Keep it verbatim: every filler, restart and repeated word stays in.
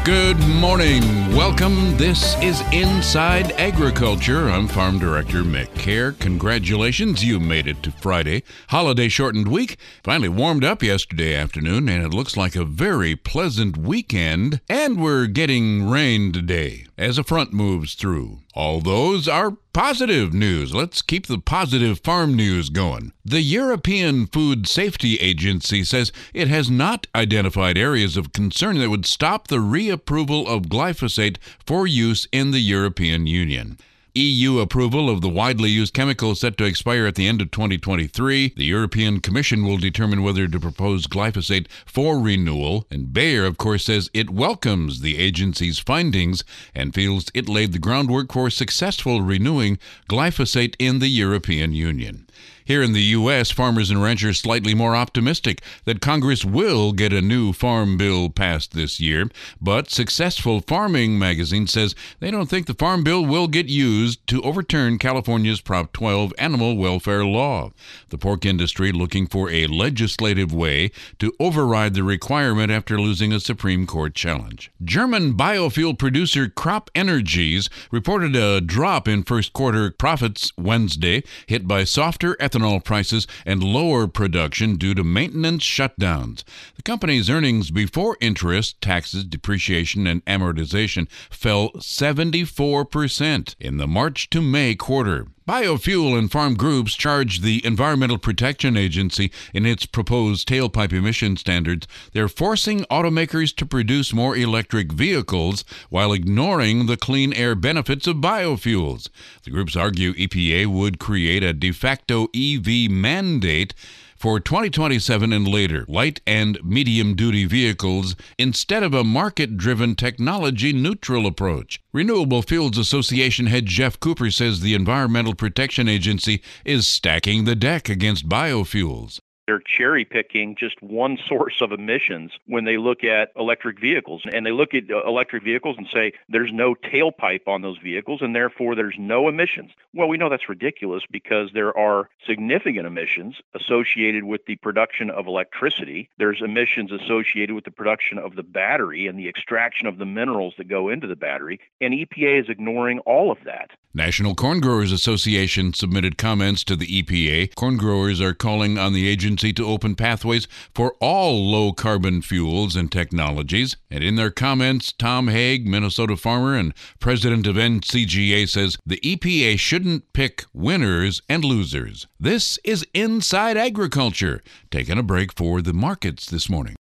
Good morning. Welcome. This is Inside Agriculture. I'm Farm Director Mick Kerr. Congratulations, you made it to Friday. Holiday shortened week. Finally warmed up yesterday afternoon, and it looks like a very pleasant weekend. And we're getting rain today as a front moves through. All those are positive news. Let's keep the positive farm news going. The European Food Safety Agency says it has not identified areas of concern that would stop the reapproval of glyphosate for use in the European Union. E U approval of the widely used chemical is set to expire at the end of twenty twenty-three. The European Commission will determine whether to propose glyphosate for renewal. And Bayer, of course, says it welcomes the agency's findings and feels it laid the groundwork for successful renewing glyphosate in the European Union. Here in the U S, farmers and ranchers slightly more optimistic that Congress will get a new farm bill passed this year. But Successful Farming magazine says they don't think the farm bill will get used to overturn California's Prop twelve animal welfare law. The pork industry looking for a legislative way to override the requirement after losing a Supreme Court challenge. German biofuel producer Crop Energies reported a drop in first quarter profits Wednesday, hit by softer ethanol prices and lower production due to maintenance shutdowns. The company's earnings before interest, taxes, depreciation, and amortization fell seventy-four percent in the March to May quarter. Biofuel and farm groups charge the Environmental Protection Agency in its proposed tailpipe emission standards. They're forcing automakers to produce more electric vehicles while ignoring the clean air benefits of biofuels. The groups argue E P A would create a de facto E V mandate for twenty twenty-seven and later, light and medium-duty vehicles, instead of a market-driven, technology-neutral approach. Renewable Fuels Association head Jeff Cooper says the Environmental Protection Agency is stacking the deck against biofuels. They're cherry-picking just one source of emissions when they look at electric vehicles. And they look at electric vehicles and say there's no tailpipe on those vehicles, and therefore there's no emissions. Well, we know that's ridiculous because there are significant emissions associated with the production of electricity. There's emissions associated with the production of the battery and the extraction of the minerals that go into the battery. And E P A is ignoring all of that. National Corn Growers Association submitted comments to the E P A. Corn growers are calling on the agency to open pathways for all low-carbon fuels and technologies. And in their comments, Tom Haig, Minnesota farmer and president of N C G A, says the E P A shouldn't pick winners and losers. This is Inside Agriculture. Taking a break for the markets this morning.